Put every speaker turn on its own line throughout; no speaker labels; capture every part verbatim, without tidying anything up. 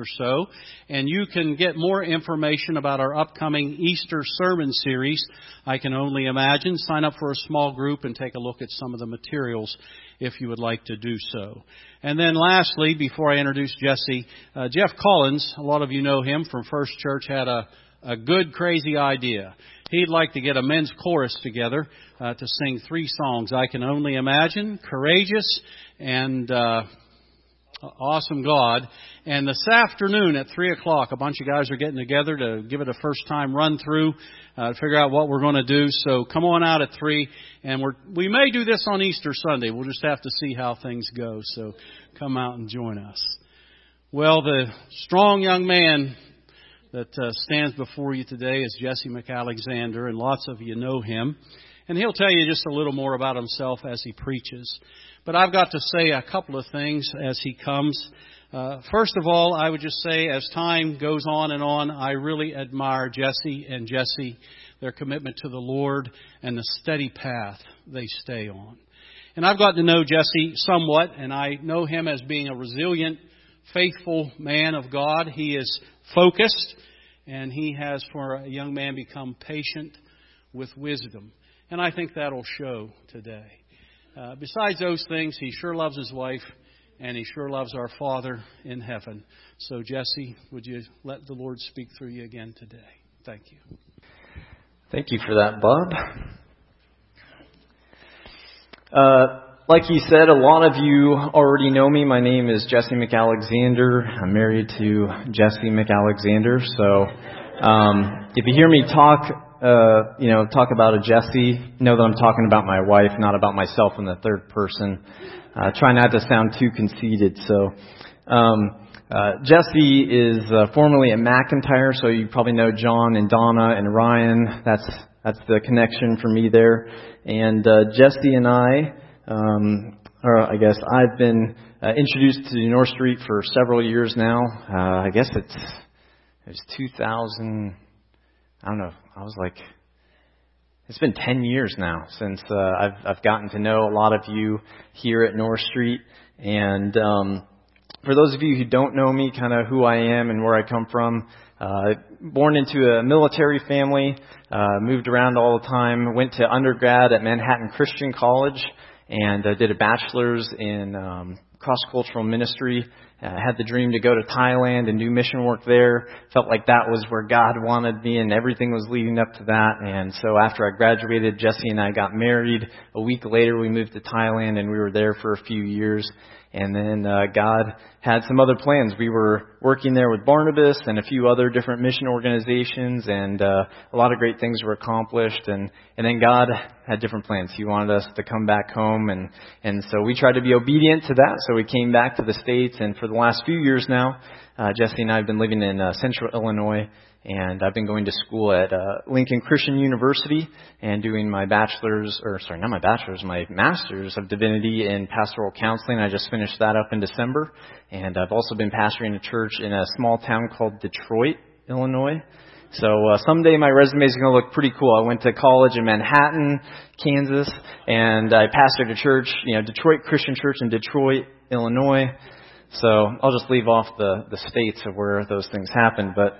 or so. And you can get more information about our upcoming Easter sermon series, I Can Only Imagine. Sign up for a small group and take a look at some of the materials if you would like to do so. And then lastly, before I introduce Jesse, uh, Jeff Collins, a lot of you know him from First Church, had a, a good, crazy idea. He'd like to get a men's chorus together uh, to sing three songs: I Can Only Imagine, Courageous, and uh, Awesome God. And this afternoon at three o'clock, a bunch of guys are getting together to give it a first-time run-through, uh, to figure out what we're going to do. So come on out at three, and we're, we may do this on Easter Sunday. We'll just have to see how things go. So come out and join us. Well, the strong young man that uh, stands before you today is Jesse McAlexander, and lots of you know him. And he'll tell you just a little more about himself as he preaches. But I've got to say a couple of things as he comes. Uh, first of all, I would just say as time goes on and on, I really admire Jesse and Jesse, their commitment to the Lord and the steady path they stay on. And I've gotten to know Jesse somewhat, and I know him as being a resilient, faithful man of God. He is focused, and he has, for a young man, become patient with wisdom. And I think that'll show today. Uh, besides those things, he sure loves his wife, and he sure loves our Father in heaven. So, Jesse, would you let the Lord speak through you again today? Thank you.
Thank you for that, Bob. Uh, like he said, a lot of you already know me. My name is Jesse McAlexander. I'm married to Jesse McAlexander. So, um, if you hear me talk, Uh, you know, talk about a Jesse, know that I'm talking about my wife, not about myself in the third person. Uh, try not to sound too conceited. So, um, uh, Jesse is uh, formerly at McIntyre, so you probably know John and Donna and Ryan. That's that's the connection for me there. And uh, Jesse and I, um, or I guess I've been uh, introduced to North Street for several years now. Uh, I guess it's it was two thousand. I don't know. I was like, it's been ten years now since uh, I've I've gotten to know a lot of you here at North Street. And um, for those of you who don't know me, kind of who I am and where I come from, uh, born into a military family, uh, moved around all the time, went to undergrad at Manhattan Christian College, and uh, did a bachelor's in um, cross-cultural ministry. I uh, had the dream to go to Thailand and do mission work there. Felt like that was where God wanted me, and everything was leading up to that. And so after I graduated, Jesse and I got married. A week later, we moved to Thailand, and we were there for a few years. And then uh, God had some other plans. We were working there with Barnabas and a few other different mission organizations, and uh, a lot of great things were accomplished. And, and then God had different plans. He wanted us to come back home, and, and so we tried to be obedient to that. So we came back to the States, and for the last few years now, uh, Jesse and I have been living in uh, Central Illinois. And I've been going to school at uh, Lincoln Christian University and doing my bachelor's, or sorry, not my bachelor's, my master's of divinity in pastoral counseling. I just finished that up in December. And I've also been pastoring a church in a small town called Detroit, Illinois. So uh, someday my resume is going to look pretty cool. I went to college in Manhattan, Kansas, and I pastored a church, you know, Detroit Christian Church in Detroit, Illinois. So I'll just leave off the, the states of where those things happen, but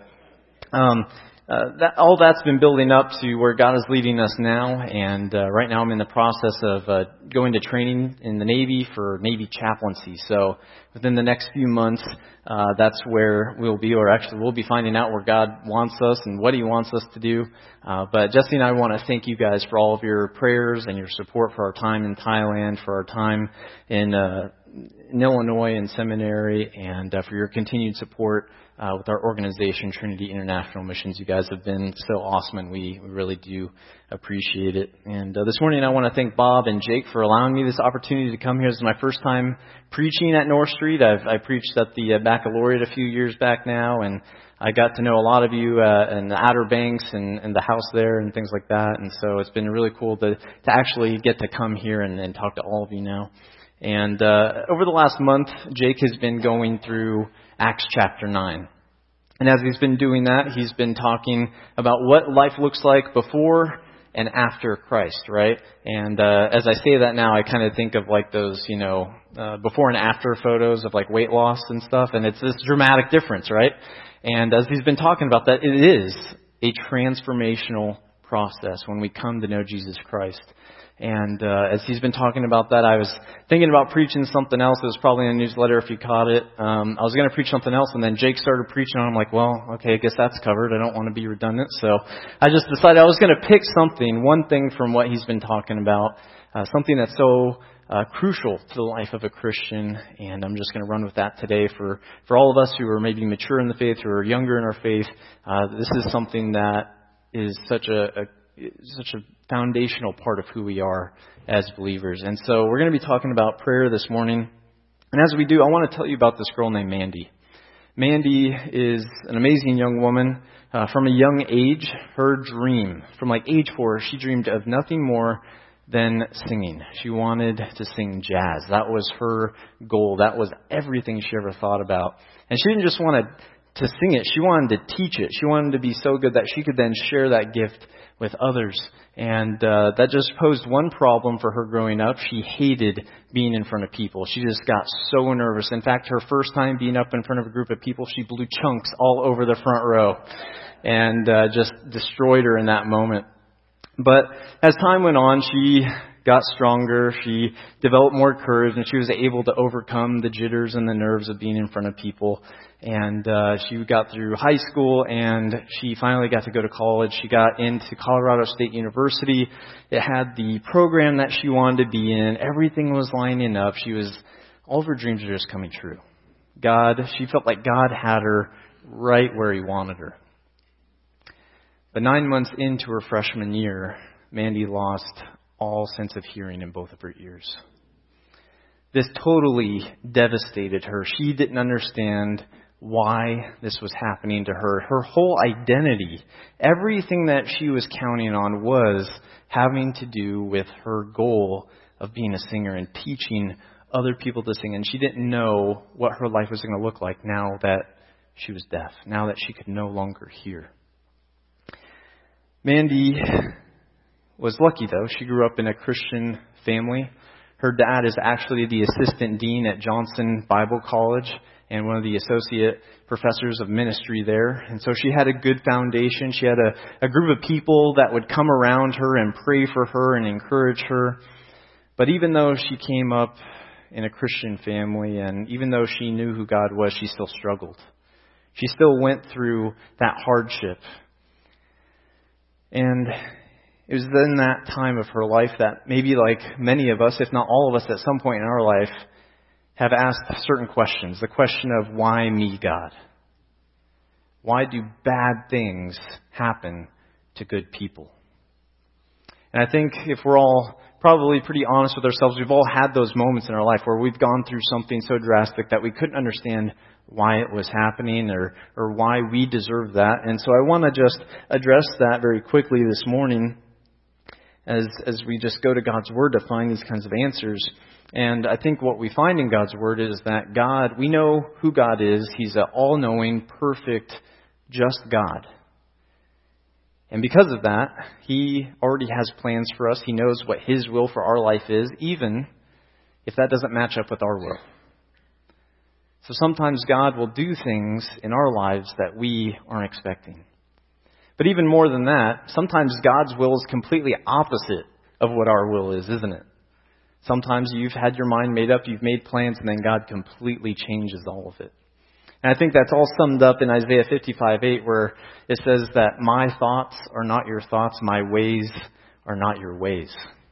Um, uh, that, all that's been building up to where God is leading us now, and uh, right now I'm in the process of uh, going to training in the Navy for Navy chaplaincy. So within the next few months, uh, that's where we'll be, or actually we'll be finding out where God wants us and what He wants us to do. Uh, but Jesse and I want to thank you guys for all of your prayers and your support for our time in Thailand, for our time in, uh, in Illinois and seminary, and uh, for your continued support Uh, with our organization, Trinity International Missions. You guys have been so awesome, and we, we really do appreciate it. And uh, this morning I want to thank Bob and Jake for allowing me this opportunity to come here. This is my first time preaching at North Street. I've I preached at the uh, baccalaureate a few years back now, and I got to know a lot of you uh, in the Outer Banks and, and the house there and things like that. And so it's been really cool to, to actually get to come here and, and talk to all of you now. And uh, over the last month, Jake has been going through Acts chapter nine. And as he's been doing that, he's been talking about what life looks like before and after Christ, right? And uh, as I say that now, I kind of think of like those, you know, uh, before and after photos of like weight loss and stuff, and it's this dramatic difference, right? And as he's been talking about that, it is a transformational process when we come to know Jesus Christ. And uh, as he's been talking about that, I was thinking about preaching something else. It was probably in the newsletter if you caught it. Um, I was going to preach something else, and then Jake started preaching, and I'm like, well, okay, I guess that's covered. I don't want to be redundant. So I just decided I was going to pick something, one thing from what he's been talking about, uh, something that's so uh, crucial to the life of a Christian. And I'm just going to run with that today for, for all of us who are maybe mature in the faith, who are younger in our faith. Uh, this is something that is such a, a such a foundational part of who we are as believers. And so we're going to be talking about prayer this morning. And as we do, I want to tell you about this girl named Mandy. Mandy is an amazing young woman. Uh, from a young age, her dream, from like age four, she dreamed of nothing more than singing. She wanted to sing jazz. That was her goal. That was everything she ever thought about. And she didn't just want to, to sing it. She wanted to teach it. She wanted to be so good that she could then share that gift with others. And uh, that just posed one problem for her growing up. She hated being in front of people. She just got so nervous. In fact, her first time being up in front of a group of people, she blew chunks all over the front row and uh, just destroyed her in that moment. But as time went on, she got stronger. She developed more courage, and she was able to overcome the jitters and the nerves of being in front of people. And uh, she got through high school, and she finally got to go to college. She got into Colorado State University. It had the program that she wanted to be in. Everything was lining up. She was, all of her dreams were just coming true. God, she felt like God had her right where He wanted her. But nine months into her freshman year, Mandy lost all sense of hearing in both of her ears. This totally devastated her. She didn't understand why this was happening to her. Her whole identity, everything that she was counting on was having to do with her goal of being a singer and teaching other people to sing. And she didn't know what her life was going to look like now that she was deaf, now that she could no longer hear. Mandy was lucky, though. She grew up in a Christian family. Her dad is actually the assistant dean at Johnson Bible College and one of the associate professors of ministry there. And so she had a good foundation. She had a, a group of people that would come around her and pray for her and encourage her. But even though she came up in a Christian family, and even though she knew who God was, she still struggled. She still went through that hardship. And it was in that time of her life that maybe like many of us, if not all of us at some point in our life, have asked certain questions. The question of, why me, God? Why do bad things happen to good people? And I think if we're all probably pretty honest with ourselves, we've all had those moments in our life where we've gone through something so drastic that we couldn't understand why it was happening or, or why we deserve that. And so I want to just address that very quickly this morning as as we just go to God's Word to find these kinds of answers. And I think what we find in God's Word is that God, we know who God is. He's an all-knowing, perfect, just God. And because of that, He already has plans for us. He knows what His will for our life is, even if that doesn't match up with our will. So sometimes God will do things in our lives that we aren't expecting. But even more than that, sometimes God's will is completely opposite of what our will is, isn't it? Sometimes you've had your mind made up, you've made plans, and then God completely changes all of it. And I think that's all summed up in Isaiah fifty-five eight, where it says that my thoughts are not your thoughts, my ways are not your ways.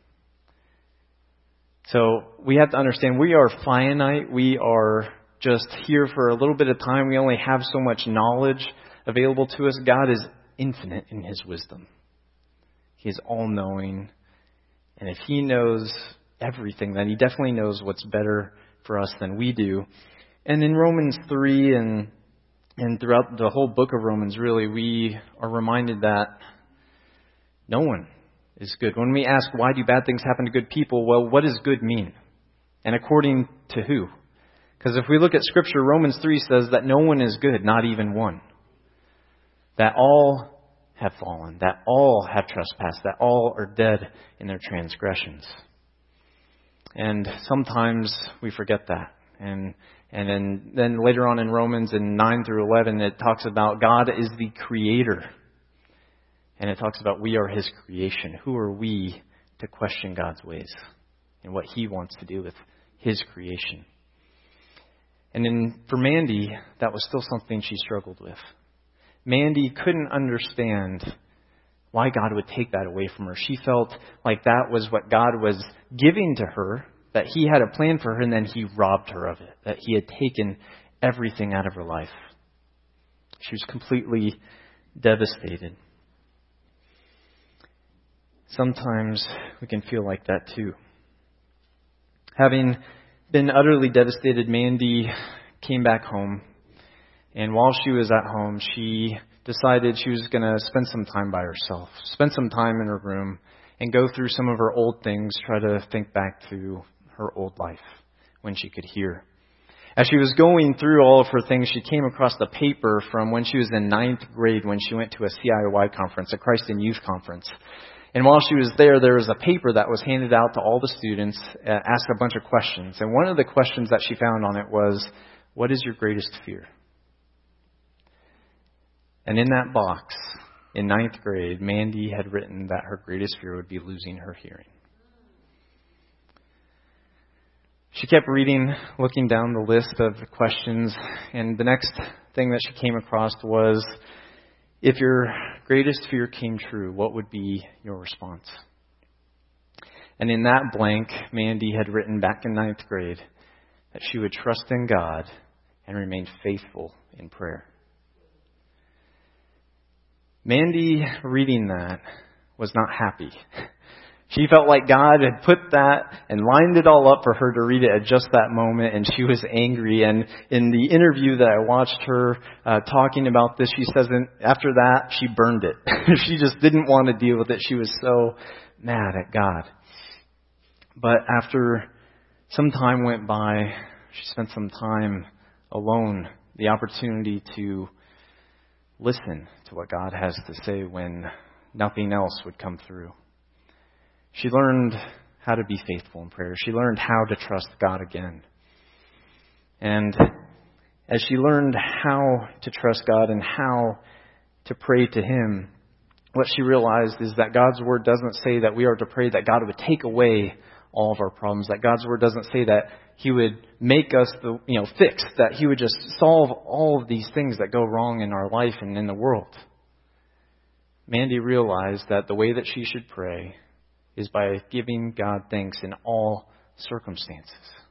So we have to understand we are finite, we are just here for a little bit of time. We only have so much knowledge available to us. God is infinite in His wisdom. He is all-knowing. And if He knows everything, then He definitely knows what's better for us than we do. And in Romans three and and throughout the whole book of Romans, really, we are reminded that no one is good. When we ask, why do bad things happen to good people? Well, what does good mean? And according to who? Because if we look at Scripture, Romans three says that no one is good, not even one. That all have fallen, that all have trespassed, that all are dead in their transgressions. And sometimes we forget that. And and then, then later on in Romans in nine through eleven, it talks about God is the creator. And it talks about we are his creation. Who are we to question God's ways and what he wants to do with his creation? And then for Mandy, that was still something she struggled with. Mandy couldn't understand why God would take that away from her. She felt like that was what God was giving to her, that he had a plan for her, and then he robbed her of it, that he had taken everything out of her life. She was completely devastated. Sometimes we can feel like that too. Having been utterly devastated, Mandy came back home. And while she was at home, she decided she was going to spend some time by herself, spend some time in her room, and go through some of her old things, try to think back to her old life when she could hear. As she was going through all of her things, she came across the paper from when she was in ninth grade when she went to a C I Y conference, a Christ in Youth conference. And while she was there, there was a paper that was handed out to all the students, uh, asked a bunch of questions. And one of the questions that she found on it was, what is your greatest fear? And in that box, in ninth grade, Mandy had written that her greatest fear would be losing her hearing. She kept reading, looking down the list of questions, and the next thing that she came across was, if your greatest fear came true, what would be your response? And in that blank, Mandy had written back in ninth grade that she would trust in God and remain faithful in prayer. Mandy, reading that, was not happy. She felt like God had put that and lined it all up for her to read it at just that moment, and she was angry. And in the interview that I watched her uh, talking about this, she says after that, she burned it. She just didn't want to deal with it. She was so mad at God. But after some time went by, she spent some time alone, the opportunity to listen to what God has to say when nothing else would come through. She learned how to be faithful in prayer. She learned how to trust God again. And as she learned how to trust God and how to pray to Him, what she realized is that God's Word doesn't say that we are to pray that God would take away all of our problems, that God's Word doesn't say that He would make us the, you know, fixed, that He would just solve all of these things that go wrong in our life and in the world. Mandy realized that the way that she should pray is by giving God thanks in all circumstances.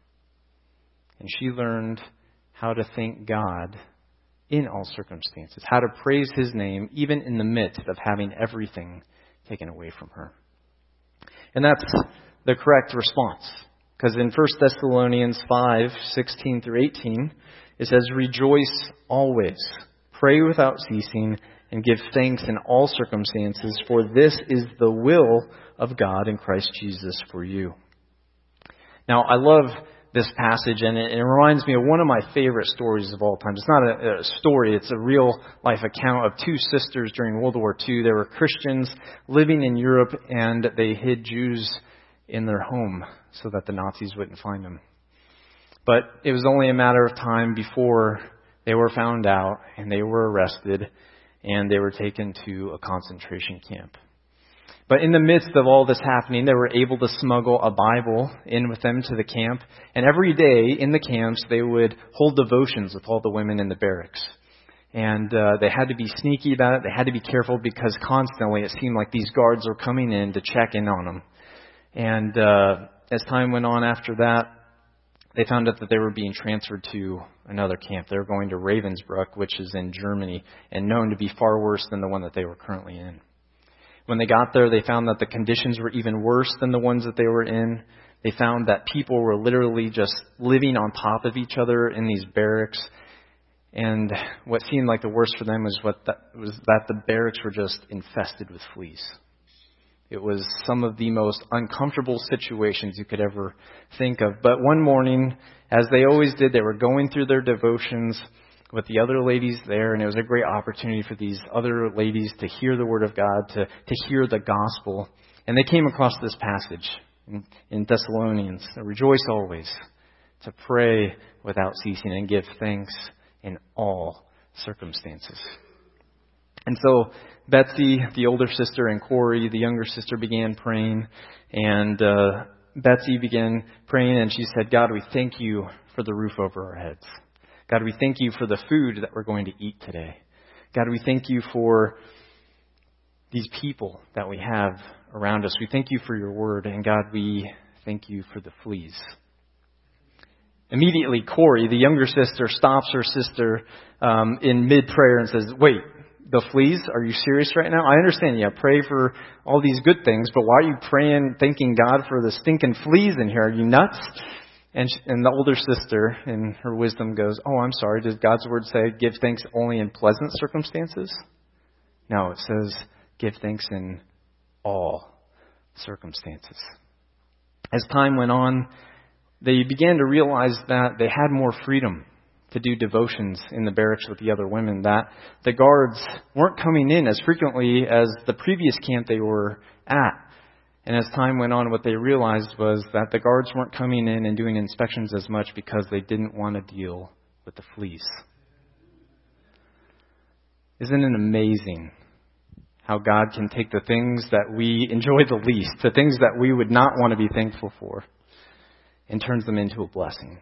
And she learned how to thank God in all circumstances, how to praise His name even in the midst of having everything taken away from her. And that's the correct response. Because in First Thessalonians five, sixteen through eighteen, it says, "Rejoice always, pray without ceasing, and give thanks in all circumstances, for this is the will of God in Christ Jesus for you." Now, I love this passage, and it, it reminds me of one of my favorite stories of all time. It's not a, a story, it's a real life account of two sisters during World War Two. They were Christians living in Europe, and they hid Jews in their home so that the Nazis wouldn't find them. But it was only a matter of time before they were found out, and they were arrested, and they were taken to a concentration camp. But in the midst of all this happening, they were able to smuggle a Bible in with them to the camp. And every day in the camps, they would hold devotions with all the women in the barracks. And uh, they had to be sneaky about it. They had to be careful because constantly it seemed like these guards were coming in to check in on them. And uh, as time went on after that, they found out that they were being transferred to another camp. They were going to Ravensbrück, which is in Germany, and known to be far worse than the one that they were currently in. When they got there, they found that the conditions were even worse than the ones that they were in. They found that people were literally just living on top of each other in these barracks. And what seemed like the worst for them was, what that, was that the barracks were just infested with fleas. It was some of the most uncomfortable situations you could ever think of. But one morning, as they always did, they were going through their devotions. with the other ladies there, and it was a great opportunity for these other ladies to hear the Word of God, to, to hear the gospel. And they came across this passage in, in Thessalonians, rejoice always, to pray without ceasing, and give thanks in all circumstances. And so Betsy, the older sister, and Corey, the younger sister, began praying. And uh, Betsy began praying, and she said, God, we thank you for the roof over our heads. God, we thank you for the food that we're going to eat today. God, we thank you for these people that we have around us. We thank you for your word. And God, we thank you for the fleas. Immediately, Corey, the younger sister, stops her sister um, in mid-prayer and says, wait, the fleas? Are you serious right now? I understand, yeah, pray for all these good things, but why are you praying, thanking God for the stinking fleas in here? Are you nuts? And, she, and the older sister, in her wisdom, goes, oh, I'm sorry. Does God's word say give thanks only in pleasant circumstances? No, it says give thanks in all circumstances. As time went on, they began to realize that they had more freedom to do devotions in the barracks with the other women, that the guards weren't coming in as frequently as the previous camp they were at. And as time went on, what they realized was that the guards weren't coming in and doing inspections as much because they didn't want to deal with the fleas. Isn't it amazing how God can take the things that we enjoy the least, the things that we would not want to be thankful for, and turns them into a blessing?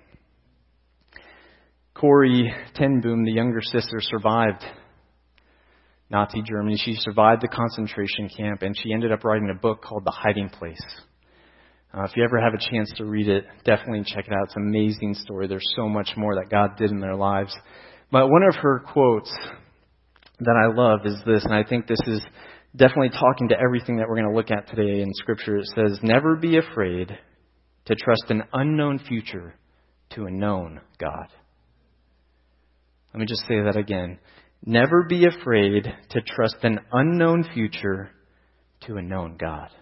Corrie ten Boom, the younger sister, survived Nazi Germany. She survived the concentration camp, and she ended up writing a book called The Hiding Place. Uh, if you ever have a chance to read it, definitely check it out. It's an amazing story. There's so much more that God did in their lives. But one of her quotes that I love is this, and I think this is definitely talking to everything that we're going to look at today in Scripture. It says, never be afraid to trust an unknown future to a known God. Let me just say that again. Never be afraid to trust an unknown future to a known God.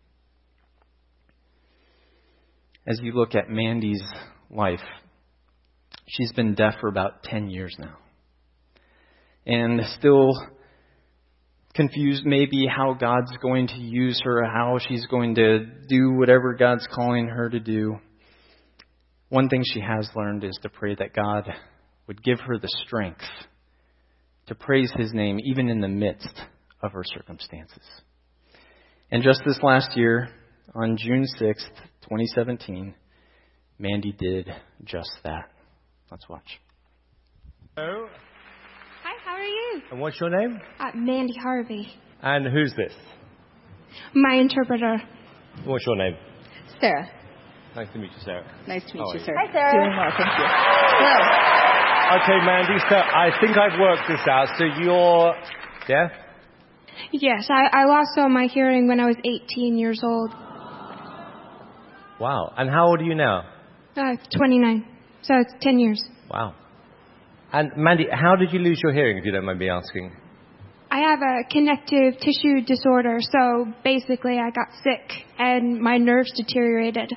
As you look at Mandy's life, she's been deaf for about ten years now. And still confused maybe how God's going to use her, how she's going to do whatever God's calling her to do. One thing she has learned is to pray that God would give her the strength to praise His name even in the midst of her circumstances. And just this last year, on June sixth, twenty seventeen, Mandy did just that. Let's watch.
Hello.
Hi, how are you?
And what's your name?
Uh, Mandy Harvey.
And who's this?
My interpreter.
What's your name?
Sarah.
Nice to meet you, Sarah.
Nice to meet
How
you,
are you?
Sarah.
Hi, Sarah.
Doing well, thank you. Hello.
Okay, Mandy, so I think I've worked this out. So you're deaf?
Yes, I, I lost all my hearing when I was eighteen years old.
Wow. And how old are you now?
Uh, twenty-nine. So it's ten years.
Wow. And Mandy, how did you lose your hearing, if you don't mind me asking?
I have a connective tissue disorder, so basically I got sick and my nerves deteriorated.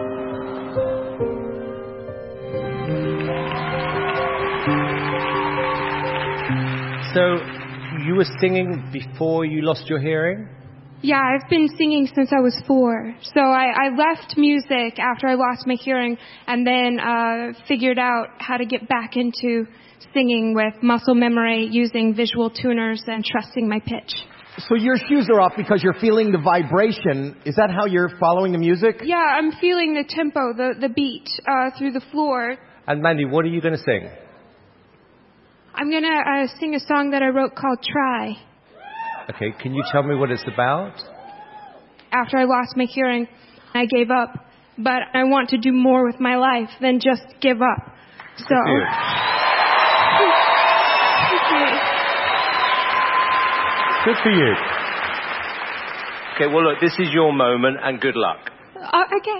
So you were singing before you lost your hearing?
Yeah, I've been singing since I was four. So I, I left music after I lost my hearing and then uh, figured out how to get back into singing with muscle memory, using visual tuners, and trusting my pitch.
So your shoes are off because you're feeling the vibration. Is that how you're following the music?
Yeah, I'm feeling the tempo, the, the beat uh, through the floor.
And Mandy, what are you going to sing?
I'm going to uh, sing a song that I wrote called Try.
Okay, can you tell me what it's about?
After I lost my hearing, I gave up. But I want to do more with my life than just give up. So...
Good for you. Okay, well, look, this is your moment, and good luck.
Uh, okay.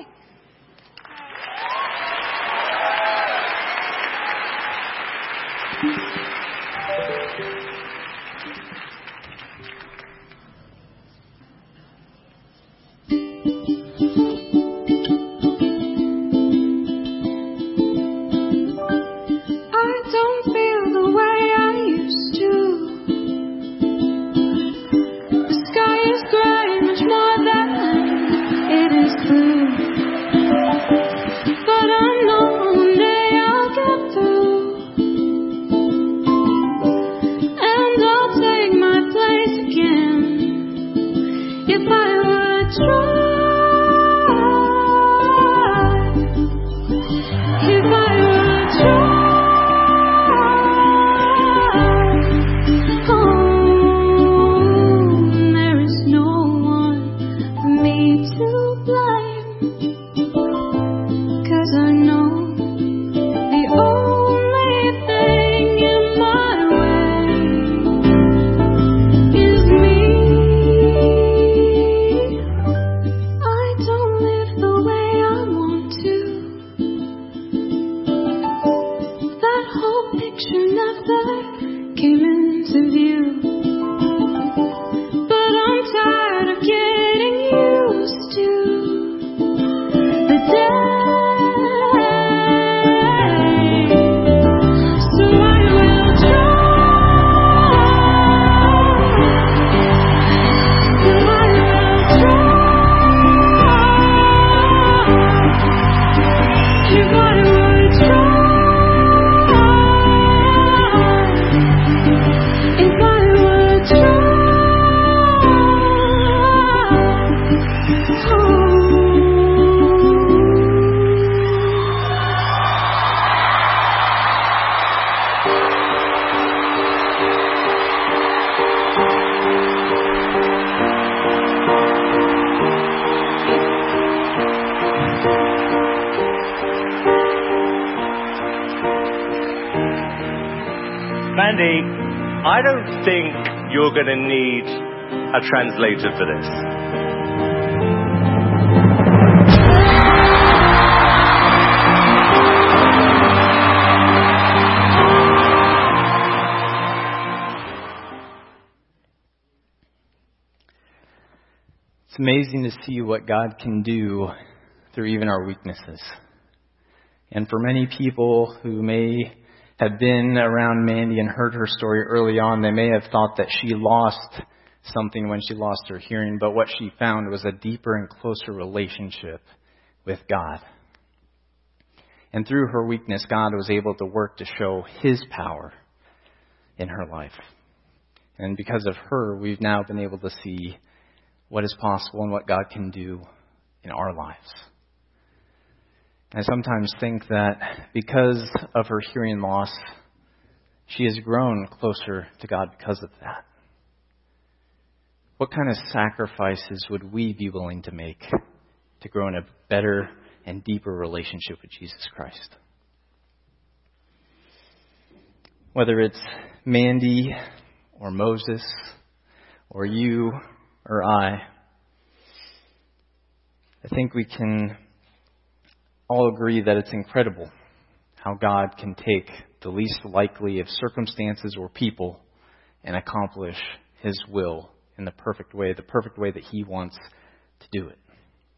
I don't feel the of you. But I'm tired of getting used to the day. So I will try. So I will try. If I would try. If I would try.
Mandy, I don't think you're going to need a translator for this.
It's amazing to see what God can do through even our weaknesses. And for many people who may have been around Mandy and heard her story early on, they may have thought that she lost something when she lost her hearing, but what she found was a deeper and closer relationship with God. And through her weakness, God was able to work to show His power in her life. And because of her, we've now been able to see what is possible and what God can do in our lives. I sometimes think that because of her hearing loss, she has grown closer to God because of that. What kind of sacrifices would we be willing to make to grow in a better and deeper relationship with Jesus Christ? Whether it's Mandy or Moses or you or I, I think we can all agree that it's incredible how God can take the least likely of circumstances or people and accomplish His will in the perfect way, the perfect way that He wants to do it.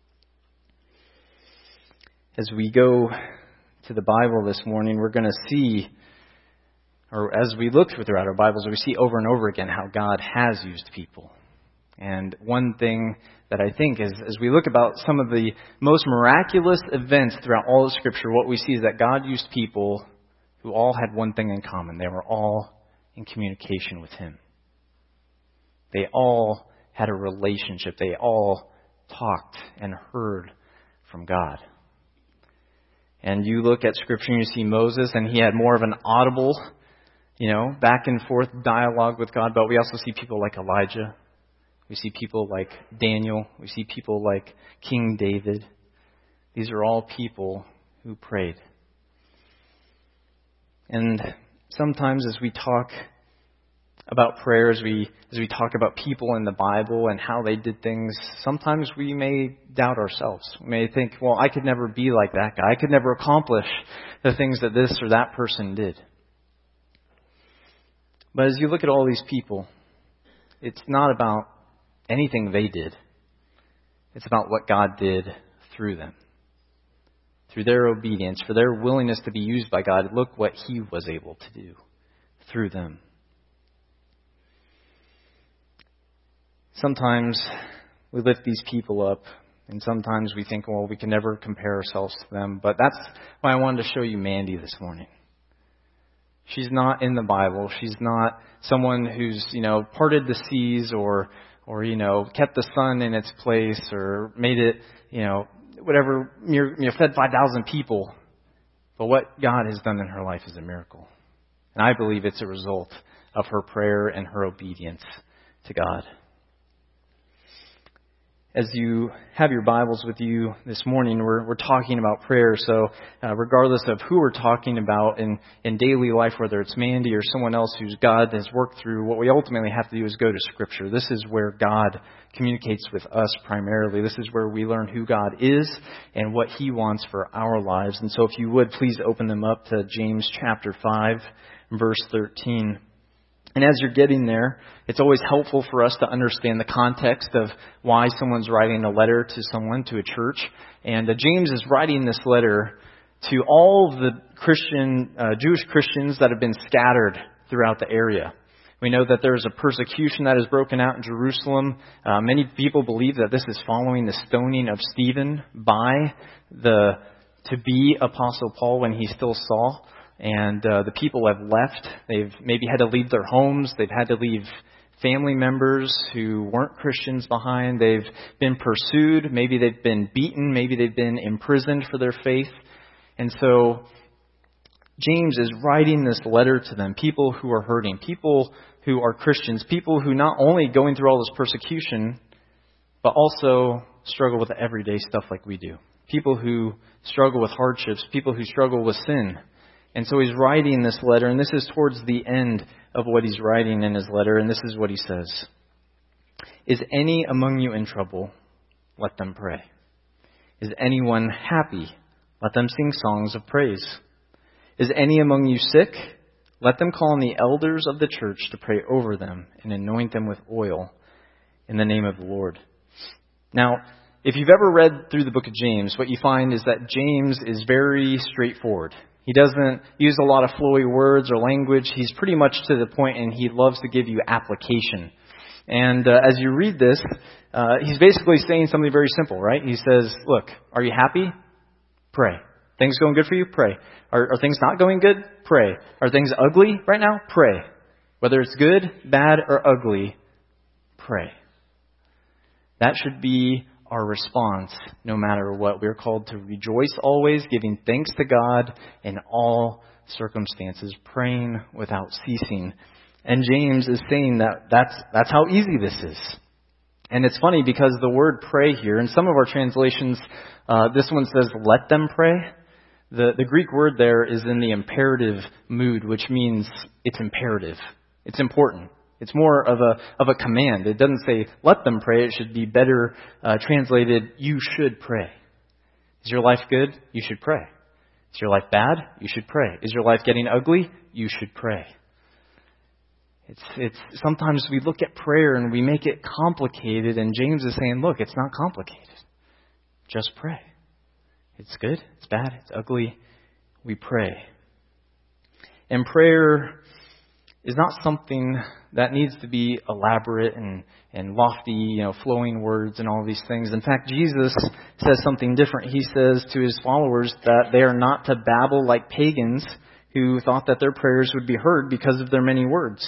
As we go to the Bible this morning, we're going to see, or as we look throughout our Bibles, we see over and over again how God has used people. And one thing that I think is, as we look about some of the most miraculous events throughout all of Scripture, what we see is that God used people who all had one thing in common. They were all in communication with Him. They all had a relationship. They all talked and heard from God. And you look at Scripture and you see Moses, and he had more of an audible, you know, back and forth dialogue with God. But we also see people like Elijah. We see people like Daniel. We see people like King David. These are all people who prayed. And sometimes as we talk about prayer, as we, as we talk about people in the Bible and how they did things, sometimes we may doubt ourselves. We may think, well, I could never be like that guy. I could never accomplish the things that this or that person did. But as you look at all these people, it's not about anything they did. It's about what God did through them. Through their obedience, for their willingness to be used by God. Look what He was able to do through them. Sometimes we lift these people up, and sometimes we think, well, we can never compare ourselves to them. But that's why I wanted to show you Mandy this morning. She's not in the Bible. She's not someone who's, you know, parted the seas or Or, you know, kept the sun in its place, or made it, you know, whatever, you know, fed five thousand people. But what God has done in her life is a miracle. And I believe it's a result of her prayer and her obedience to God. As you have your Bibles with you this morning, we're, we're talking about prayer. So uh, regardless of who we're talking about in, in daily life, whether it's Mandy or someone else who's God has worked through, what we ultimately have to do is go to Scripture. This is where God communicates with us primarily. This is where we learn who God is and what He wants for our lives. And so if you would, please open them up to James chapter five, verse thirteen. And as you're getting there, it's always helpful for us to understand the context of why someone's writing a letter to someone, to a church. And uh, James is writing this letter to all of the Christian, uh, Jewish Christians that have been scattered throughout the area. We know that there's a persecution that has broken out in Jerusalem. Uh, many people believe that this is following the stoning of Stephen by the to-be Apostle Paul when he still Saul. And uh, the people have left. They've maybe had to leave their homes. They've had to leave family members who weren't Christians behind. They've been pursued. Maybe they've been beaten. Maybe they've been imprisoned for their faith. And so James is writing this letter to them, people who are hurting, people who are Christians, people who not only going through all this persecution, but also struggle with the everyday stuff like we do. People who struggle with hardships, people who struggle with sin. And so he's writing this letter, and this is towards the end of what he's writing in his letter, and this is what he says. Is any among you in trouble? Let them pray. Is anyone happy? Let them sing songs of praise. Is any among you sick? Let them call on the elders of the church to pray over them and anoint them with oil in the name of the Lord. Now, if you've ever read through the book of James, what you find is that James is very straightforward. He doesn't use a lot of flowy words or language. He's pretty much to the point, and he loves to give you application. And uh, as you read this, uh, he's basically saying something very simple, right? He says, look, are you happy? Pray. Things going good for you? Pray. Are, are things not going good? Pray. Are things ugly right now? Pray. Whether it's good, bad, or ugly, pray. That should be our response no matter what. We're called to rejoice always, giving thanks to God in all circumstances, praying without ceasing. And James is saying that that's, that's how easy this is. And it's funny because the word pray here, in some of our translations, uh, this one says let them pray. The, the Greek word there is in the imperative mood, which means it's imperative. It's important. It's more of a of a command. It doesn't say let them pray. It should be better uh, translated, you should pray. Is your life good? You should pray. Is your life bad? You should pray. Is your life getting ugly? You should pray. It's it's sometimes we look at prayer and we make it complicated, and James is saying, look, it's not complicated. Just pray. It's good, it's bad, it's ugly. We pray. And prayer is not something that needs to be elaborate and, and lofty, you know, flowing words and all these things. In fact, Jesus says something different. He says to his followers that they are not to babble like pagans who thought that their prayers would be heard because of their many words.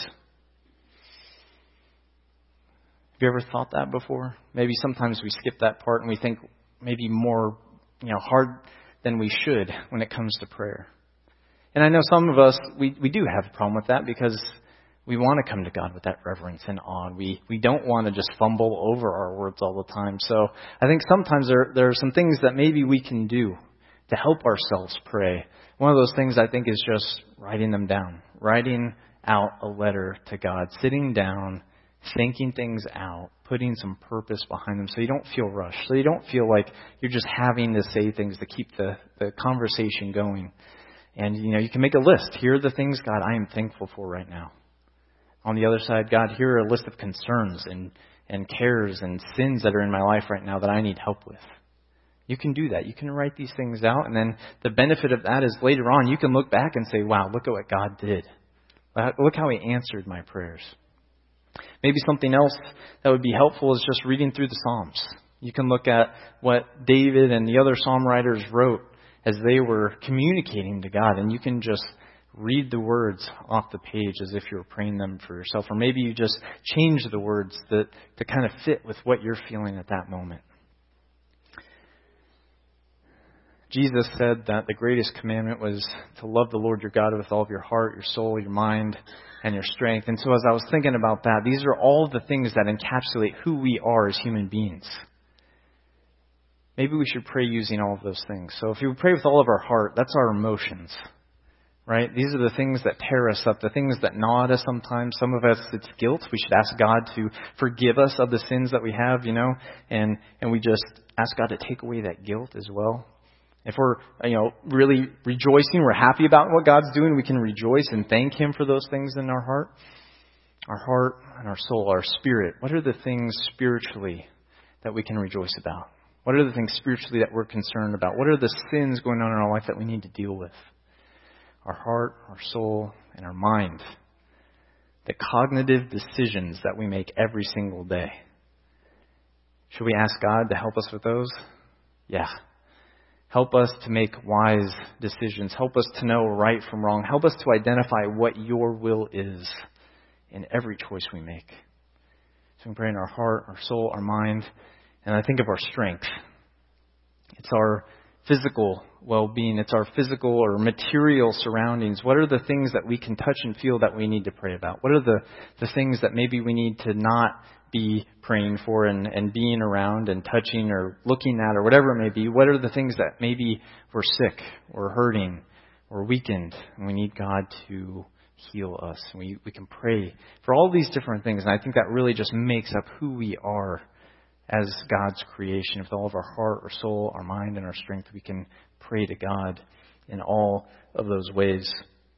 Have you ever thought that before? Maybe sometimes we skip that part and we think maybe more, you know, hard than we should when it comes to prayer. And I know some of us, we, we do have a problem with that because we want to come to God with that reverence and awe. We we don't want to just fumble over our words all the time. So I think sometimes there, there are some things that maybe we can do to help ourselves pray. One of those things I think is just writing them down, writing out a letter to God, sitting down, thinking things out, putting some purpose behind them so you don't feel rushed, so you don't feel like you're just having to say things to keep the, the conversation going. And, you know, you can make a list. Here are the things, God, I am thankful for right now. On the other side, God, here are a list of concerns and, and cares and sins that are in my life right now that I need help with. You can do that. You can write these things out. And then the benefit of that is later on, you can look back and say, wow, look at what God did. Look how he answered my prayers. Maybe something else that would be helpful is just reading through the Psalms. You can look at what David and the other psalm writers wrote as they were communicating to God, and you can just read the words off the page as if you were praying them for yourself. Or maybe you just change the words that, to kind of fit with what you're feeling at that moment. Jesus said that the greatest commandment was to love the Lord your God with all of your heart, your soul, your mind, and your strength. And so as I was thinking about that, these are all the things that encapsulate who we are as human beings. Maybe we should pray using all of those things. So if you pray with all of our heart, that's our emotions, right? These are the things that tear us up, the things that gnaw at us sometimes. Some of us, it's guilt. We should ask God to forgive us of the sins that we have, you know, and, and we just ask God to take away that guilt as well. If we're, you know, really rejoicing, we're happy about what God's doing, we can rejoice and thank him for those things in our heart. our heart and our soul, our spirit. What are the things spiritually that we can rejoice about? What are the things spiritually that we're concerned about? What are the sins going on in our life that we need to deal with? Our heart, our soul, and our mind. The cognitive decisions that we make every single day. Should we ask God to help us with those? Yeah. Help us to make wise decisions. Help us to know right from wrong. Help us to identify what your will is in every choice we make. So we pray in our heart, our soul, our mind, and I think of our strength. It's our physical well-being. It's our physical or material surroundings. What are the things that we can touch and feel that we need to pray about? What are the, the things that maybe we need to not be praying for and, and being around and touching or looking at or whatever it may be? What are the things that maybe we're sick or hurting or weakened and we need God to heal us? We, we can pray for all these different things, and I think that really just makes up who we are as God's creation. With all of our heart, our soul, our mind, and our strength, we can pray to God in all of those ways.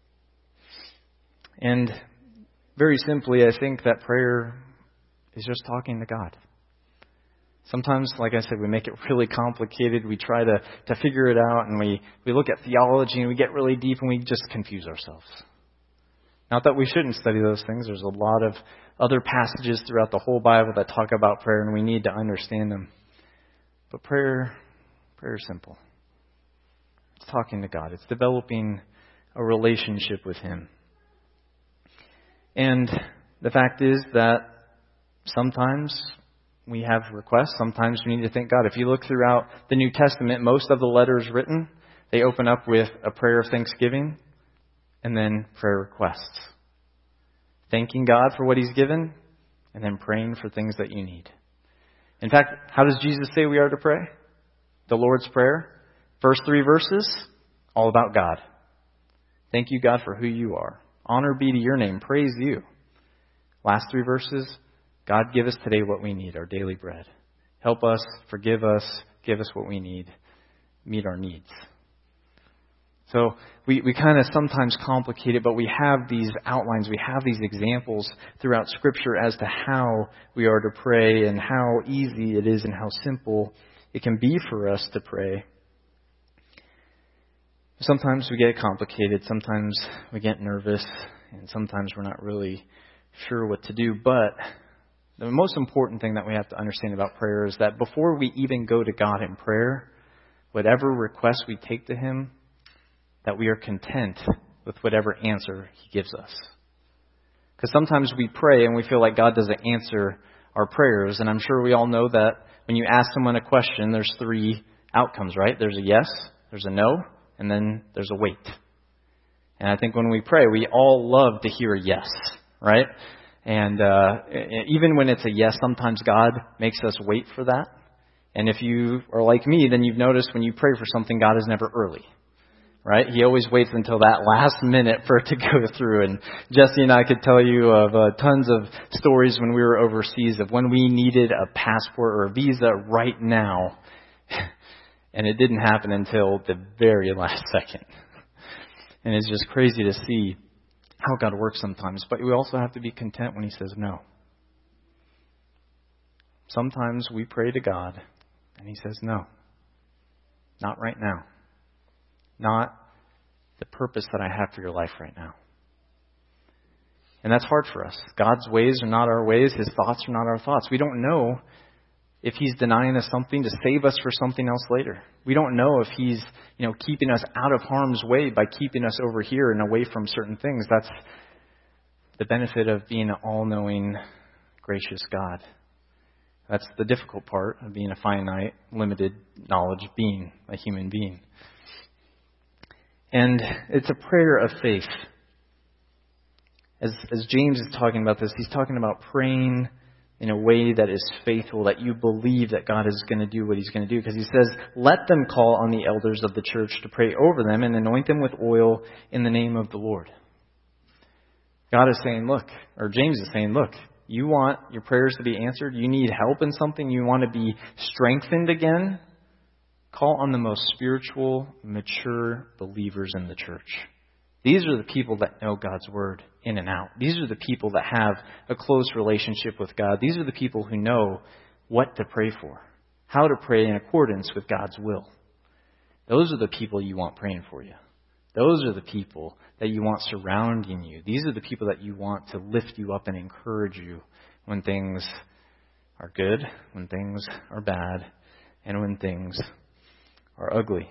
And very simply, I think that prayer is just talking to God. Sometimes, like I said, we make it really complicated. We try to, to figure it out, and we, we look at theology, and we get really deep, and we just confuse ourselves. Not that we shouldn't study those things. There's a lot of other passages throughout the whole Bible that talk about prayer, and we need to understand them. But prayer, prayer is simple. It's talking to God. It's developing a relationship with Him. And the fact is that sometimes we have requests. Sometimes we need to thank God. If you look throughout the New Testament, most of the letters written, they open up with a prayer of thanksgiving and then prayer requests. Thanking God for what He's given, and then praying for things that you need. In fact, how does Jesus say we are to pray? The Lord's Prayer. First three verses, all about God. Thank you, God, for who you are. Honor be to your name. Praise you. Last three verses, God, give us today what we need, our daily bread. Help us, forgive us, give us what we need, meet our needs. So we, we kind of sometimes complicate it, but we have these outlines, we have these examples throughout Scripture as to how we are to pray and how easy it is and how simple it can be for us to pray. Sometimes we get complicated, sometimes we get nervous, and sometimes we're not really sure what to do. But the most important thing that we have to understand about prayer is that before we even go to God in prayer, whatever request we take to Him, that we are content with whatever answer He gives us. Because sometimes we pray and we feel like God doesn't answer our prayers. And I'm sure we all know that when you ask someone a question, there's three outcomes, right? There's a yes, there's a no, and then there's a wait. And I think when we pray, we all love to hear a yes, right? And uh, even when it's a yes, sometimes God makes us wait for that. And if you are like me, then you've noticed when you pray for something, God is never early. Right? He always waits until that last minute for it to go through. And Jesse and I could tell you of uh, tons of stories when we were overseas of when we needed a passport or a visa right now. And it didn't happen until the very last second. And it's just crazy to see how God works sometimes. But we also have to be content when He says no. Sometimes we pray to God and He says no. Not right now. Not the purpose that I have for your life right now. And that's hard for us. God's ways are not our ways. His thoughts are not our thoughts. We don't know if He's denying us something to save us for something else later. We don't know if He's, you know, keeping us out of harm's way by keeping us over here and away from certain things. That's the benefit of being an all-knowing, gracious God. That's the difficult part of being a finite, limited knowledge being, a human being. And it's a prayer of faith. As, as James is talking about this, he's talking about praying in a way that is faithful, that you believe that God is going to do what He's going to do. Because he says, let them call on the elders of the church to pray over them and anoint them with oil in the name of the Lord. God is saying, look, or James is saying, look, you want your prayers to be answered? You need help in something? You want to be strengthened again? Call on the most spiritual, mature believers in the church. These are the people that know God's Word in and out. These are the people that have a close relationship with God. These are the people who know what to pray for, how to pray in accordance with God's will. Those are the people you want praying for you. Those are the people that you want surrounding you. These are the people that you want to lift you up and encourage you when things are good, when things are bad, and when things are ugly.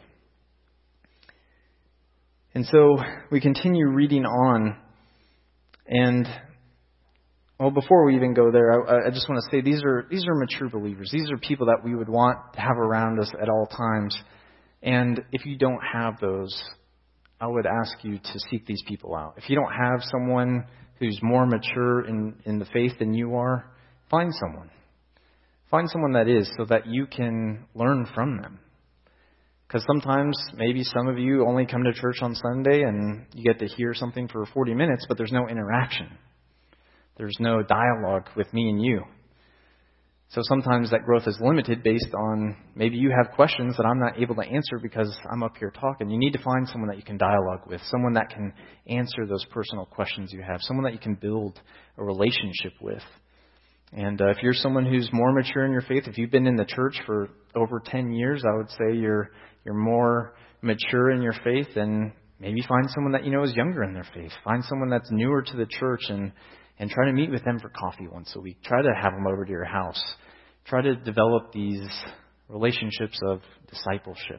And so we continue reading on, and well, before we even go there, I, I just want to say these are these are mature believers. These are people that we would want to have around us at all times. And if you don't have those, I would ask you to seek these people out. If you don't have someone who's more mature in, in the faith than you are, find someone. Find someone that is, so that you can learn from them. Because sometimes, maybe some of you only come to church on Sunday and you get to hear something for forty minutes, but there's no interaction. There's no dialogue with me and you. So sometimes that growth is limited based on maybe you have questions that I'm not able to answer because I'm up here talking. You need to find someone that you can dialogue with, someone that can answer those personal questions you have, someone that you can build a relationship with. And uh, if you're someone who's more mature in your faith, if you've been in the church for over ten years, I would say you're you're more mature in your faith, and maybe find someone that you know is younger in their faith. Find someone that's newer to the church and, and try to meet with them for coffee once a week. Try to have them over to your house. Try to develop these relationships of discipleship.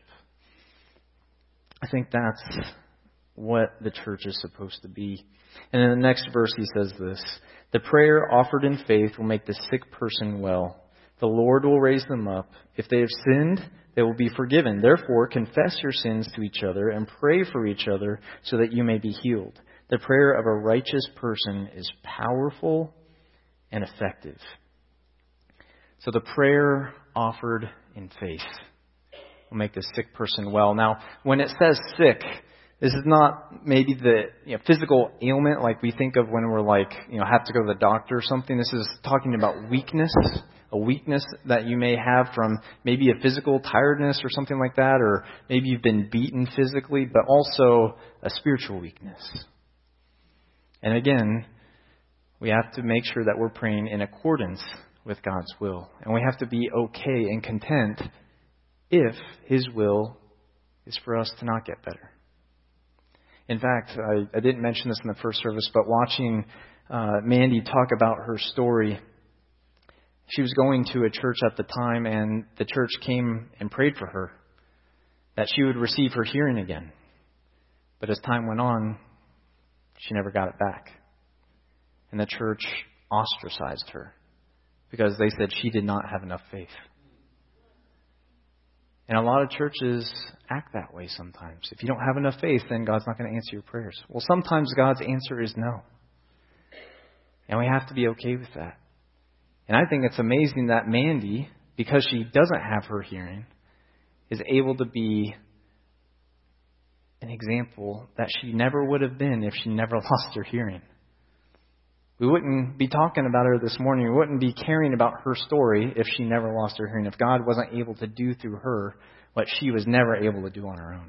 I think that's what the church is supposed to be. And in the next verse he says this: the prayer offered in faith will make the sick person well. The Lord will raise them up. If they have sinned, they will be forgiven. Therefore, confess your sins to each other and pray for each other so that you may be healed. The prayer of a righteous person is powerful and effective. So the prayer offered in faith will make the sick person well. Now, when it says sick, this is not maybe the you know, physical ailment like we think of when we're like, you know, have to go to the doctor or something. This is talking about weakness, a weakness that you may have from maybe a physical tiredness or something like that, or maybe you've been beaten physically, but also a spiritual weakness. And again, we have to make sure that we're praying in accordance with God's will. And we have to be okay and content if His will is for us to not get better. In fact, I, I didn't mention this in the first service, but watching uh, Mandy talk about her story, she was going to a church at the time, and the church came and prayed for her that she would receive her hearing again. But as time went on, she never got it back. And the church ostracized her because they said she did not have enough faith. And a lot of churches act that way sometimes. If you don't have enough faith, then God's not going to answer your prayers. Well, sometimes God's answer is no. And we have to be okay with that. And I think it's amazing that Mandy, because she doesn't have her hearing, is able to be an example that she never would have been if she never lost her hearing. We wouldn't be talking about her this morning. We wouldn't be caring about her story if she never lost her hearing, if God wasn't able to do through her what she was never able to do on her own.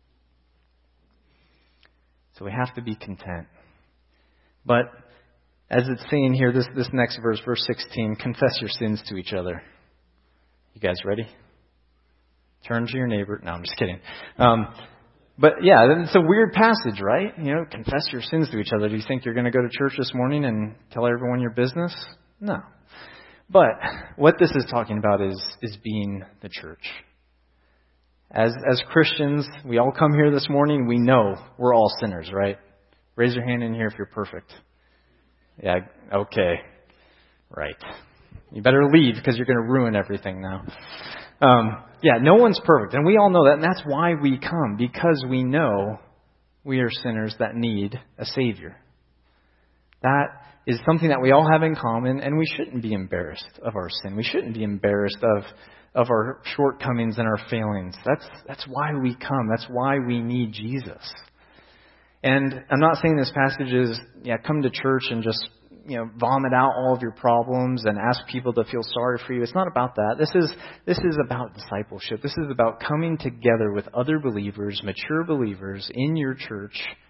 So we have to be content. But as it's saying here, this, this next verse, verse sixteen, confess your sins to each other. You guys ready? Turn to your neighbor. No, I'm just kidding. Um, But yeah, it's a weird passage, right? You know, confess your sins to each other. Do you think you're going to go to church this morning and tell everyone your business? No. But what this is talking about is is being the church. As as Christians, we all come here this morning. We know we're all sinners, right? Raise your hand in here if you're perfect. Yeah, okay. Right. You better leave because you're going to ruin everything now. Um, yeah, no one's perfect. And we all know that. And that's why we come. Because we know we are sinners that need a Savior. That is something that we all have in common. And we shouldn't be embarrassed of our sin. We shouldn't be embarrassed of, of our shortcomings and our failings. That's, that's why we come. That's why we need Jesus. And I'm not saying this passage is, yeah, come to church and just, you know, vomit out all of your problems and ask people to feel sorry for you. It's not about that. This is this is about discipleship. This is about coming together with other believers, mature believers in your church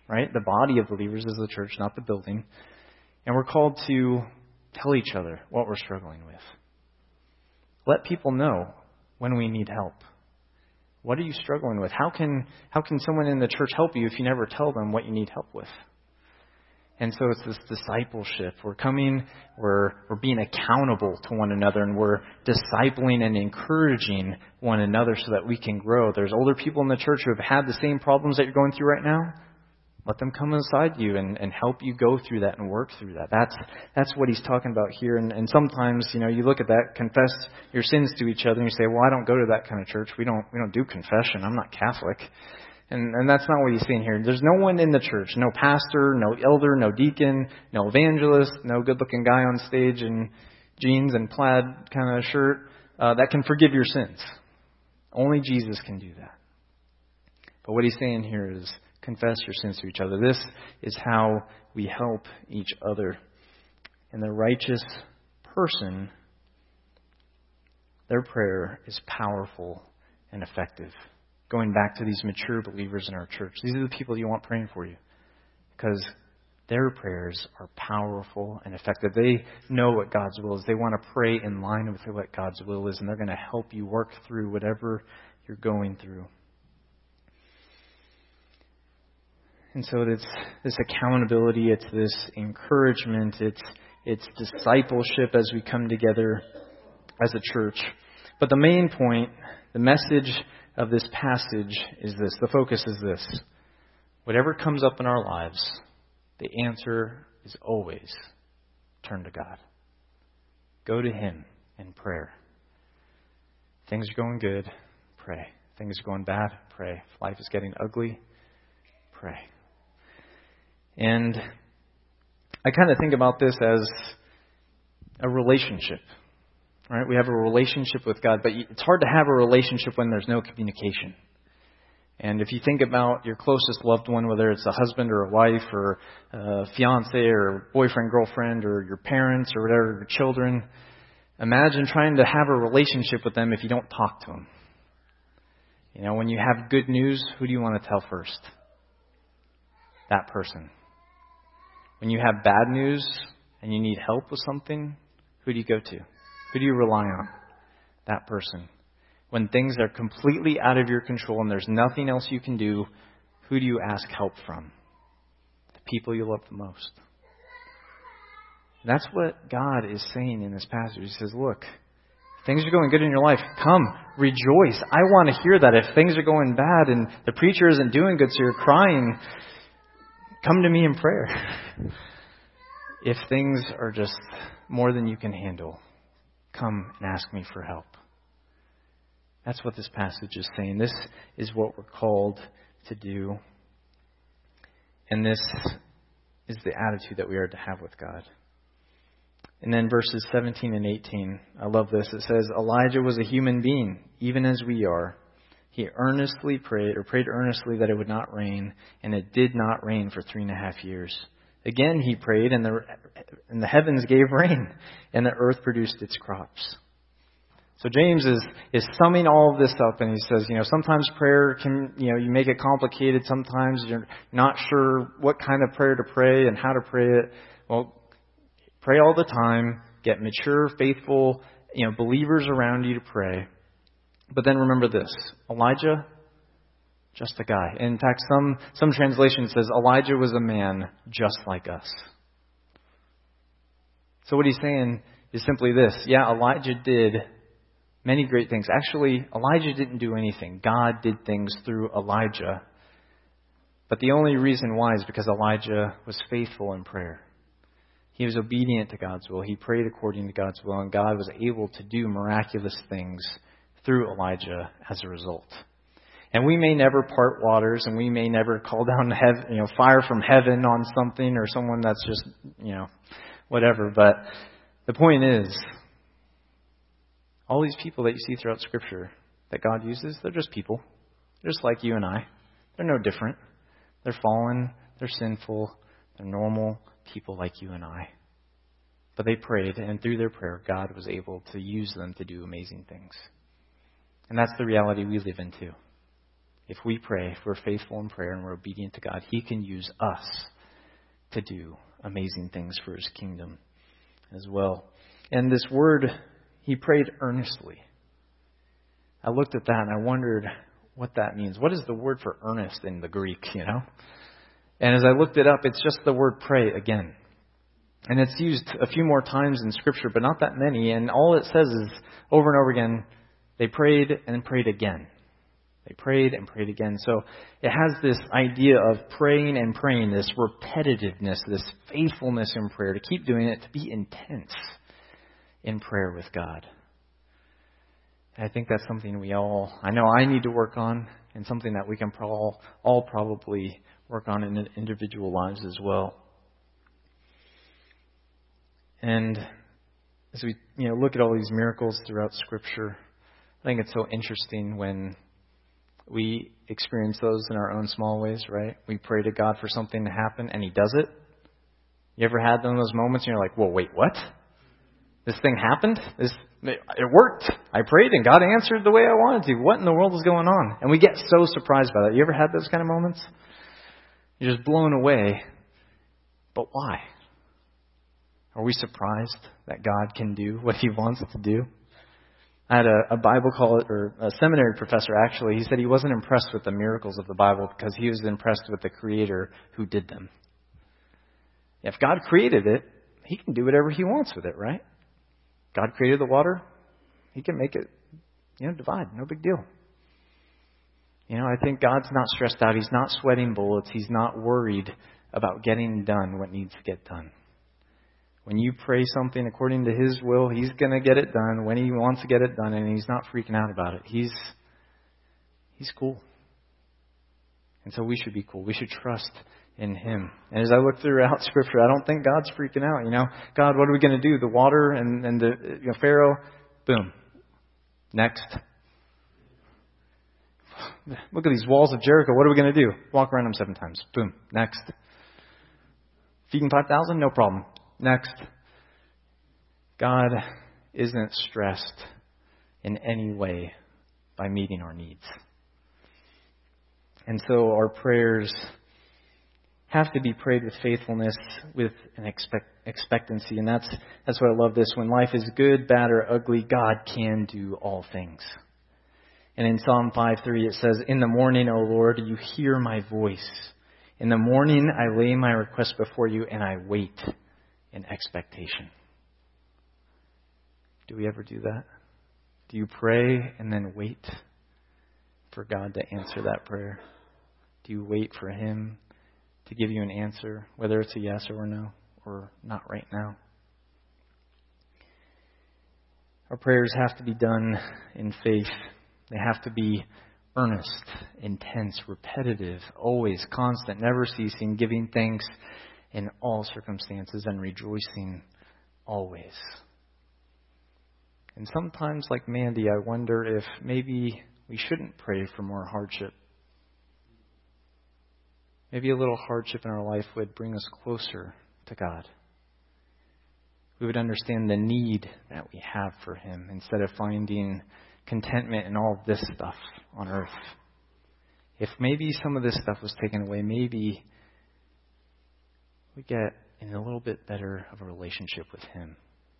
right? The body of believers is the church, not the building. And we're called to tell each other what we're struggling with. Let people know when we need help. What are you struggling with? How can how can someone in the church help you if you never tell them what you need help with? And so it's this discipleship. We're coming, we're we're being accountable to one another, and we're discipling and encouraging one another so that we can grow. There's older people in the church who have had the same problems that you're going through right now. Let them come inside you and, and help you go through that and work through that. That's that's what he's talking about here. And, and sometimes, you know, you look at that, confess your sins to each other, and you say, well, I don't go to that kind of church. We don't we don't do confession. I'm not Catholic. And, and that's not what he's saying here. There's no one in the church, no pastor, no elder, no deacon, no evangelist, no good-looking guy on stage in jeans and plaid kind of shirt uh, that can forgive your sins. Only Jesus can do that. But what he's saying here is, confess your sins to each other. This is how we help each other. And the righteous person, their prayer is powerful and effective. Going back to these mature believers in our church, these are the people you want praying for you, because their prayers are powerful and effective. They know what God's will is. They want to pray in line with what God's will is, and they're going to help you work through whatever you're going through. And so it's this accountability, it's this encouragement, it's it's discipleship as we come together as a church. But the main point, the message of this passage is this. The focus is this. Whatever comes up in our lives, the answer is always turn to God. Go to Him in prayer. Things are going good, pray. Things are going bad, pray. If life is getting ugly, pray. And I kind of think about this as a relationship, right? We have a relationship with God, but it's hard to have a relationship when there's no communication. And if you think about your closest loved one, whether it's a husband or a wife or a fiance or boyfriend, girlfriend, or your parents or whatever, your children, imagine trying to have a relationship with them if you don't talk to them. You know, when you have good news, who do you want to tell first? That person. When you have bad news and you need help with something, who do you go to? Who do you rely on? That person. When things are completely out of your control and there's nothing else you can do, who do you ask help from? The people you love the most. That's what God is saying in this passage. He says, look, things are going good in your life. Come, rejoice. I want to hear that. If things are going bad and the preacher isn't doing good, so you're crying, come to me in prayer. If things are just more than you can handle, come and ask me for help. That's what this passage is saying. This is what we're called to do. And this is the attitude that we are to have with God. And then verses seventeen and eighteen, I love this. It says, Elijah was a human being, even as we are. He earnestly prayed, or prayed earnestly that it would not rain, and it did not rain for three and a half years. Again he prayed, and the, and the heavens gave rain, and the earth produced its crops. So James is, is summing all of this up, and he says, you know, sometimes prayer can, you know, you make it complicated. Sometimes you're not sure what kind of prayer to pray and how to pray it. Well, pray all the time. Get mature, faithful, you know, believers around you to pray. But then remember this, Elijah, just a guy. In fact, some, some translation says Elijah was a man just like us. So what he's saying is simply this. Yeah, Elijah did many great things. Actually, Elijah didn't do anything. God did things through Elijah. But the only reason why is because Elijah was faithful in prayer. He was obedient to God's will. He prayed according to God's will, and God was able to do miraculous things through Elijah as a result. And we may never part waters, and we may never call down heaven, you know, fire from heaven on something or someone that's just, you know, whatever. But the point is, all these people that you see throughout Scripture that God uses, they're just people. They're just like you and I. They're no different. They're fallen. They're sinful. They're normal people like you and I. But they prayed, and through their prayer, God was able to use them to do amazing things. And that's the reality we live in too. If we pray, if we're faithful in prayer and we're obedient to God, He can use us to do amazing things for His kingdom as well. And this word, he prayed earnestly. I looked at that and I wondered what that means. What is the word for earnest in the Greek, you know? And as I looked it up, it's just the word pray again. And it's used a few more times in Scripture, but not that many. And all it says is, over and over again, they prayed and prayed again. They prayed and prayed again. So it has this idea of praying and praying, this repetitiveness, this faithfulness in prayer, to keep doing it, to be intense in prayer with God. And I think that's something we all, I know I need to work on, and something that we can all, all probably work on in individual lives as well. And as we you know look at all these miracles throughout Scripture, I think it's so interesting when we experience those in our own small ways, right? We pray to God for something to happen, and He does it. You ever had one of those moments and you're like, whoa, wait, what? This thing happened? This It worked. I prayed and God answered the way I wanted to. What in the world is going on? And we get so surprised by that. You ever had those kind of moments? You're just blown away. But why? Are we surprised that God can do what He wants to do? I had a, a Bible college, or a seminary professor actually, he said he wasn't impressed with the miracles of the Bible because he was impressed with the Creator who did them. If God created it, He can do whatever He wants with it, right? God created the water, He can make it, you know, divide. No big deal. You know, I think God's not stressed out. He's not sweating bullets. He's not worried about getting done what needs to get done. When you pray something according to His will, He's going to get it done when He wants to get it done, and He's not freaking out about it. He's He's cool. And so we should be cool. We should trust in Him. And as I look throughout Scripture, I don't think God's freaking out. You know, God, what are we going to do? The water and, and the you know, Pharaoh, boom. Next. Look at these walls of Jericho. What are we going to do? Walk around them seven times. Boom. Next. Feeding five thousand? No problem. Next. God isn't stressed in any way by meeting our needs. And so our prayers have to be prayed with faithfulness, with an expect, expectancy. And that's that's what I love this. When life is good, bad, or ugly, God can do all things. And in Psalm five three it says, "In the morning, O Lord, you hear my voice. In the morning I lay my request before you, and I wait in expectation." Do we ever do that? Do you pray and then wait for God to answer that prayer? Do you wait for Him to give you an answer, whether it's a yes or a no, or not right now? Our prayers have to be done in faith. They have to be earnest, intense, repetitive, always, constant, never ceasing, giving thanks in all circumstances and rejoicing always. And sometimes, like Mandy, I wonder if maybe we shouldn't pray for more hardship. Maybe a little hardship in our life would bring us closer to God. We would understand the need that we have for Him instead of finding contentment in all of this stuff on earth. If maybe some of this stuff was taken away, maybe we get in a little bit better of a relationship with Him.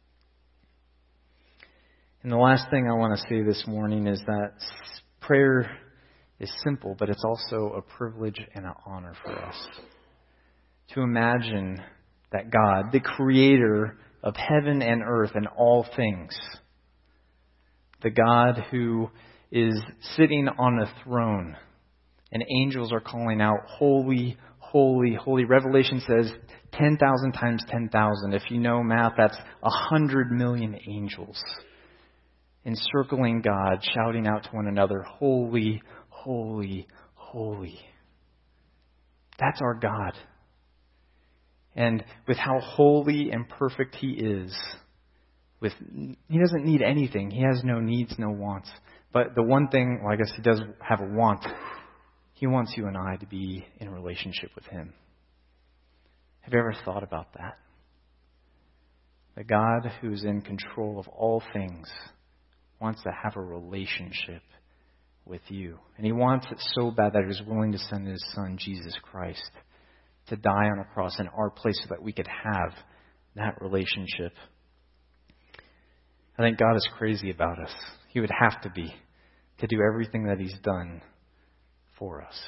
And the last thing I want to say this morning is that prayer is simple, but it's also a privilege and an honor for us. To imagine that God, the Creator of heaven and earth and all things, the God who is sitting on a throne, and angels are calling out, "Holy, holy, holy." Revelation says ten thousand times ten thousand. If you know math, that's a hundred million angels encircling God, shouting out to one another, "Holy, holy, holy." That's our God. And with how holy and perfect He is, with He doesn't need anything. He has no needs, no wants. But the one thing, well, I guess He does have a want. He wants you and I to be in relationship with Him. Have you ever thought about that? The God who's in control of all things wants to have a relationship with you. And he wants it so bad that he was willing to send his son, Jesus Christ, to die on a cross in our place so that we could have that relationship. I think God is crazy about us. He would have to be, to do everything that he's done for us.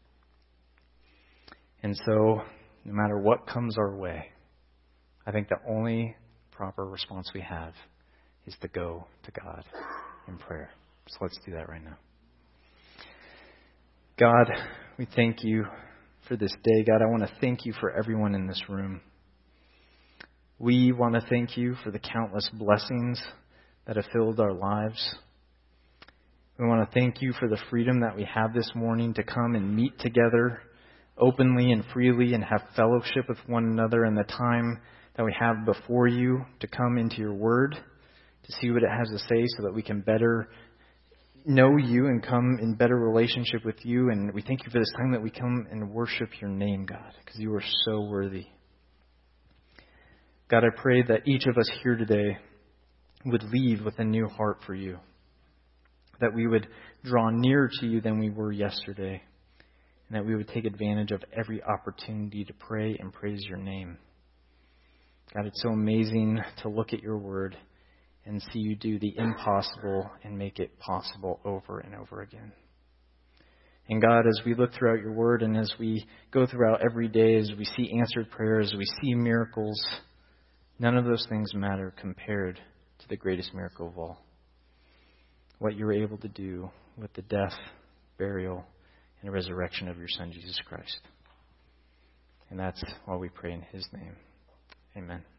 And so, no matter what comes our way, I think the only proper response we have is to go to God in prayer. So let's do that right now. God, we thank you for this day. God, I want to thank you for everyone in this room. We want to thank you for the countless blessings that have filled our lives. We want to thank you for the freedom that we have this morning to come and meet together openly and freely and have fellowship with one another, and the time that we have before you to come into your word, to see what it has to say so that we can better know you and come in better relationship with you. And we thank you for this time that we come and worship your name, God, because you are so worthy. God, I pray that each of us here today would leave with a new heart for you, that we would draw nearer to you than we were yesterday, and that we would take advantage of every opportunity to pray and praise your name. God, it's so amazing to look at your word and see you do the impossible and make it possible over and over again. And God, as we look throughout your word and as we go throughout every day, as we see answered prayers, we see miracles, none of those things matter compared to the greatest miracle of all. What you were able to do with the death, burial, and resurrection of your Son, Jesus Christ. And that's why we pray in his name. Amen.